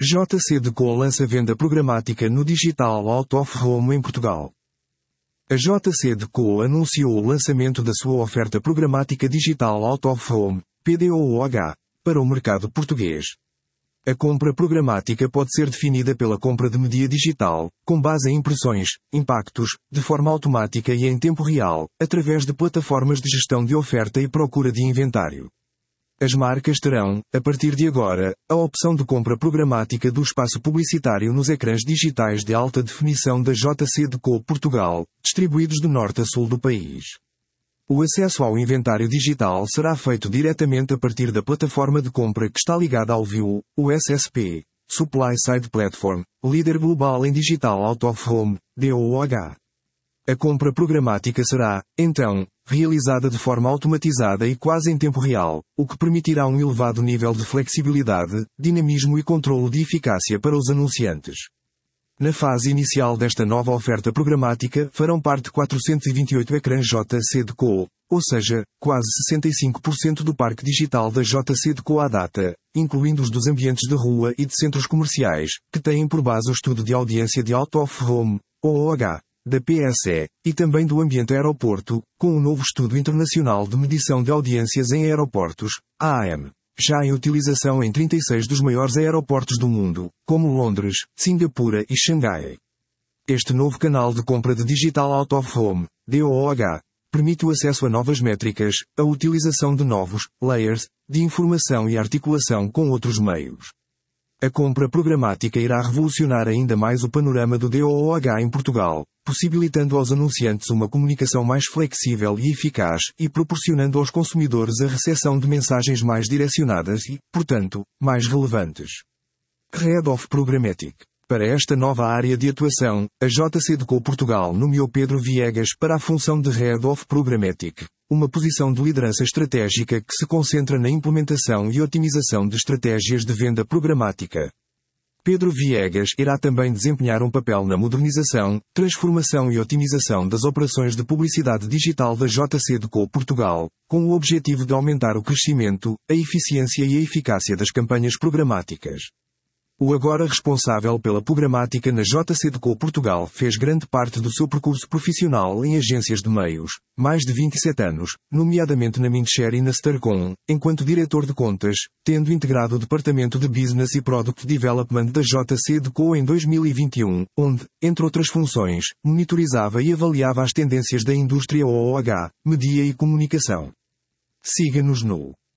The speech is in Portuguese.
JC.Deco lança venda programática no Digital Out of Home em Portugal. A JC.Deco anunciou o lançamento da sua oferta programática Digital Out of Home, PDOOH, para o mercado português. A compra programática pode ser definida pela compra de mídia digital, com base em impressões, impactos, de forma automática e em tempo real, através de plataformas de gestão de oferta e procura de inventário. As marcas terão, a partir de agora, a opção de compra programática do espaço publicitário nos ecrãs digitais de alta definição da JC.Deco Portugal, distribuídos de norte a sul do país. O acesso ao inventário digital será feito diretamente a partir da plataforma de compra que está ligada ao View, o SSP, Supply Side Platform, líder global em Digital Out of Home, DOOH. A compra programática será, então, realizada de forma automatizada e quase em tempo real, o que permitirá um elevado nível de flexibilidade, dinamismo e controlo de eficácia para os anunciantes. Na fase inicial desta nova oferta programática farão parte 428 ecrãs JC.Deco, ou seja, quase 65% do parque digital da JC.Deco à data, incluindo os dos ambientes de rua e de centros comerciais, que têm por base o estudo de audiência de Out of Home, OOH, da PSE, e também do ambiente aeroporto, com o novo Estudo Internacional de Medição de Audiências em Aeroportos, AAM, já em utilização em 36 dos maiores aeroportos do mundo, como Londres, Singapura e Xangai. Este novo canal de compra de Digital Out of Home, DOOH, permite o acesso a novas métricas, a utilização de novos layers de informação e articulação com outros meios. A compra programática irá revolucionar ainda mais o panorama do DOOH em Portugal, possibilitando aos anunciantes uma comunicação mais flexível e eficaz e proporcionando aos consumidores a recepção de mensagens mais direcionadas e, portanto, mais relevantes. Head of Programmatic. Para esta nova área de atuação, a JC.Deco Portugal nomeou Pedro Viegas para a função de Head of Programmatic, uma posição de liderança estratégica que se concentra na implementação e otimização de estratégias de venda programática. Pedro Viegas irá também desempenhar um papel na modernização, transformação e otimização das operações de publicidade digital da JC.Deco Portugal, com o objetivo de aumentar o crescimento, a eficiência e a eficácia das campanhas programáticas. O agora responsável pela programática na JC.Deco Portugal fez grande parte do seu percurso profissional em agências de meios, mais de 27 anos, nomeadamente na Mindshare e na Starcom, enquanto diretor de contas, tendo integrado o departamento de Business e Product Development da JC.Deco em 2021, onde, entre outras funções, monitorizava e avaliava as tendências da indústria OOH, mídia e comunicação. Siga-nos no